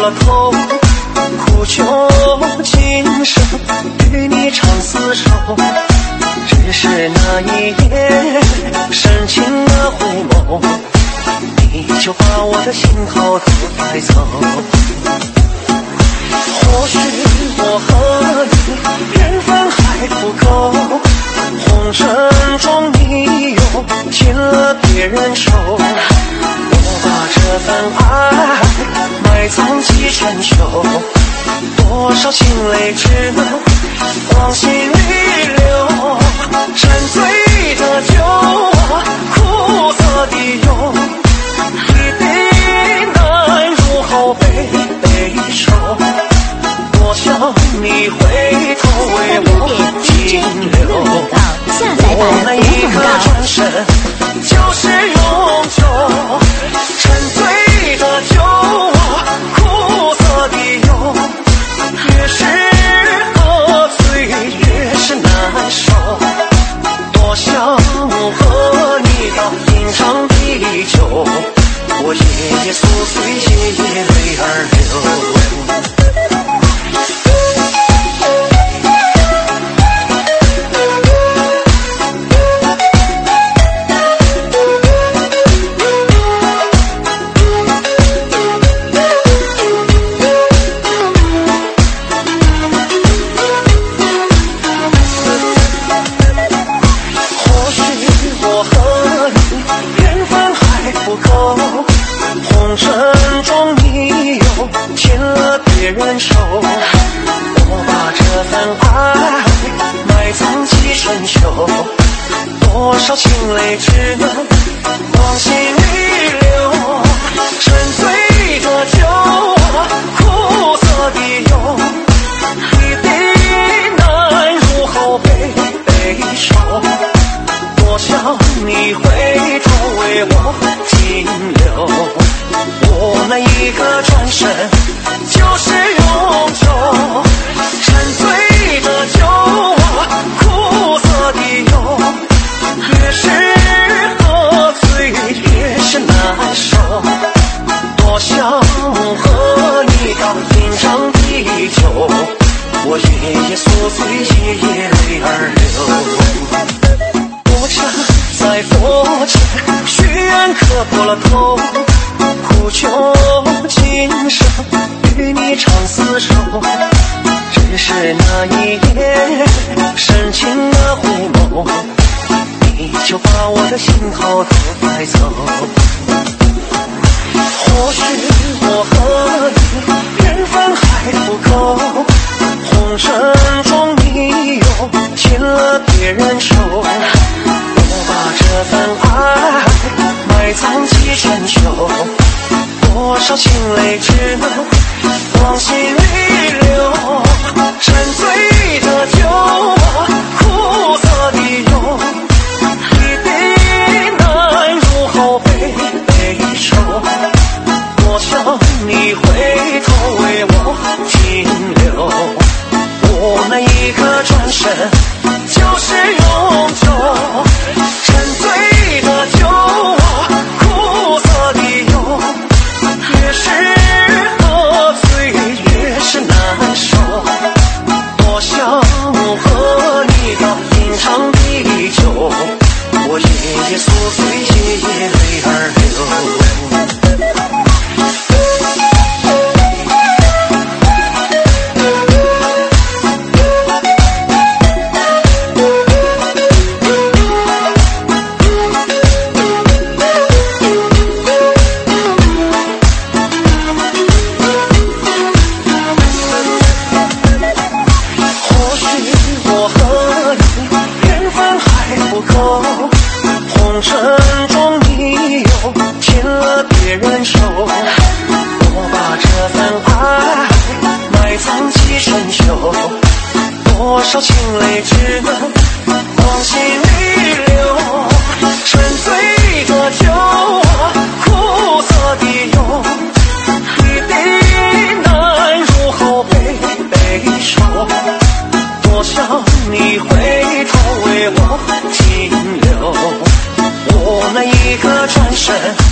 了头，苦求今生与你长厮守。只是那一夜深情的回眸，你就把我的心偷偷带走。或许我和你缘分还不够，红尘中你又牵了别人手，我把这份爱埋藏几春秋，多少情泪只能往心里流。沉醉的酒啊，苦涩的忧，一杯难入喉，悲悲愁。多想你回头为我停留，我那一刻转身就是永久。沉醉的酒啊，苦涩的忧，越是喝醉越是难受。多想和你到天长地久，我夜夜宿醉，夜夜泪儿流。红尘中你又牵了别人手，我把这份爱埋藏几春秋，多少情泪只能往心里流。沉醉的酒啊，苦涩的忧，一杯难入喉，悲悲愁。多想你回头为我停留，我那一刻转身就是永久。沉醉的酒啊，苦涩的忧，越是喝醉越是难受。多想和你到天长地久，我夜夜宿醉，夜夜泪儿流。我站在佛前许愿磕破了头，苦求今生与你长厮守。只是那一夜深情的回眸，你就把我的心偷偷带走。或许我和你缘分还不够，红尘中你又牵了别人手，我把这份爱埋藏几春秋，多少情泪只能往心里流。沉醉的酒啊，苦涩的忧，一杯难入喉，悲悲愁。多想你回头为我停留，我那一刻转身就是永久。沉醉的酒啊，苦涩的忧，越是喝醉越是难受。多想和你到天长地久，我夜夜宿醉，夜夜泪儿流。红尘中你又牵了别人手，我把这份爱埋藏几春秋，多少情泪只能往心里流。沉醉的酒啊，苦涩的忧，一杯难入喉，悲悲愁。多想你回头为我停留，我那一刻转身